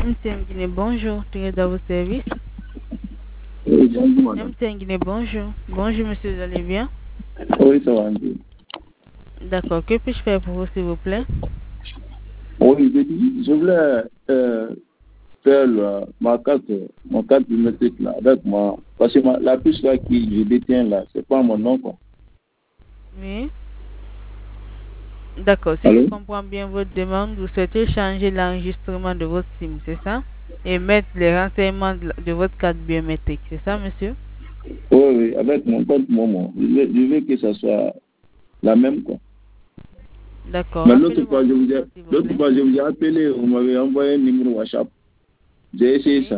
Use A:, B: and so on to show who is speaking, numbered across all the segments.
A: MTN Guinée, bonjour. Tu es dans vos services?
B: Oui, bonjour, madame.
A: MTN Guinée, bonjour. Bonjour, monsieur, vous allez bien?
B: Oui, ça va un peu.
A: D'accord. Que puis-je faire pour vous, s'il vous plaît?
B: Oui, je voulais faire mon carte biométrique là, avec moi. Parce que la puce là que je détiens là, c'est pas mon nom, quoi.
A: Oui. D'accord. Si je
B: Allô?
A: comprends bien votre demande, vous souhaitez changer l'enregistrement de votre SIM, c'est ça? Et mettre les renseignements de votre carte biométrique, c'est ça, monsieur?
B: Oui, oui, avec mon compte Momo. Je veux que ça soit la même, quoi.
A: D'accord.
B: Mais
A: Rappelez-moi votre nom, s'il vous
B: l'autre
A: plaît.
B: fois, je vous ai appelé, vous m'avez envoyé un numéro WhatsApp. J'ai essayé
A: Oui.
B: ça.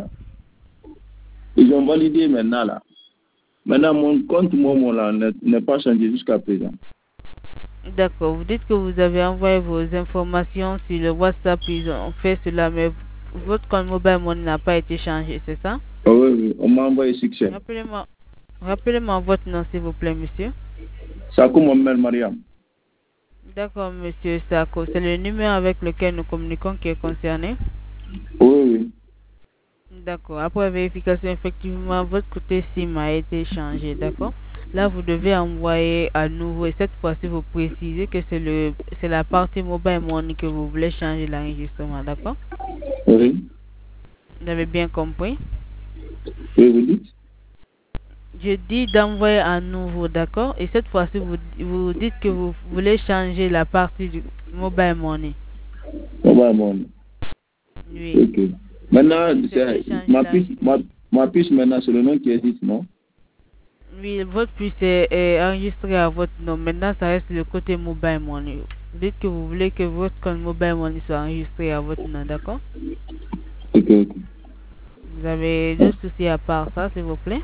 B: Ils ont validé maintenant, là. Maintenant, mon compte Momo, là, n'est pas changé jusqu'à présent.
A: D'accord. Vous dites que vous avez envoyé vos informations sur le WhatsApp, ils ont fait cela, mais votre compte mobile money n'a pas été changé, c'est ça?
B: Oui, oui, on m'a envoyé succès.
A: Rappelez-moi, rappelez-moi votre nom, s'il vous plaît, monsieur.
B: Sakou Mohamed Mariam.
A: D'accord, monsieur Sako. C'est le numéro avec lequel nous communiquons qui est concerné.
B: Oui, oui.
A: D'accord. Après vérification, effectivement, votre côté SIM a été changé. D'accord. Là, vous devez envoyer à nouveau. Et cette fois-ci, vous précisez que c'est la partie mobile money que vous voulez changer l'enregistrement. D'accord.
B: Oui.
A: Vous avez bien compris?
B: Oui, vous dites?
A: Je dis d'envoyer à nouveau, d'accord? Et cette fois-ci, vous dites que vous voulez changer la partie du mobile money.
B: Mobile money.
A: Oui.
B: Ok. Maintenant,
A: Vous souhaitez changer l'enregistrement.
B: ma puce maintenant, c'est le nom qui existe, non?
A: Oui, votre puce est enregistrée à votre nom. Maintenant, ça reste le côté mobile money. Vous dites que vous voulez que votre compte mobile money soit enregistré à votre nom, d'accord?
B: Ok, ok.
A: Vous avez d'autres soucis à part ça, s'il vous plaît?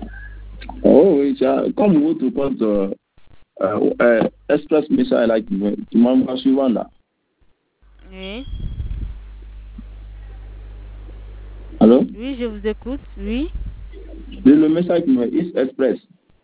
B: Oh, oui, comme votre compte Express Message là, qui m'envoie souvent là.
A: Oui.
B: Allô?
A: Oui, je vous écoute. Oui.
B: Le message qui me is Express.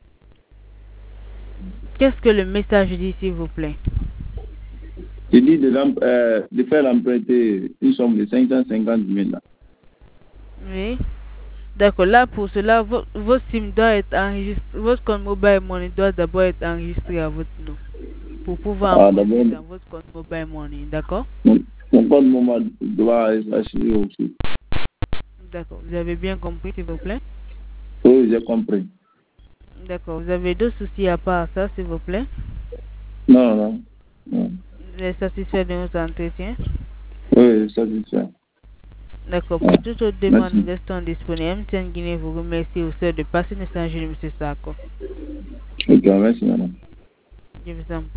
A: Qu'est-ce que le message dit, s'il vous plaît?
B: Je dis de faire emprunter une somme de 550 000 là.
A: Oui. D'accord. Là, pour cela, votre SIM doit être enregistré. Votre compte mobile money doit d'abord être enregistré à votre nom pour pouvoir
B: Ah,
A: emprunter
B: d'abord,
A: dans votre compte mobile money. D'accord?
B: mon compte moment doit être assuré aussi.
A: D'accord. Vous avez bien compris, s'il vous plaît?
B: Oui, j'ai compris.
A: D'accord. Vous avez d'autres soucis à part ça, s'il vous plaît?
B: Non, non. Non.
A: Vous êtes satisfait de notre entretien?
B: Oui, satisfait.
A: D'accord.
B: Ah,
A: Pour toute autre demande, nous
B: merci.
A: restons disponibles. MTN Guinée vous remercie au sein de passer le message de M. Sako.
B: Ok, merci, madame.
A: Je vous en prie.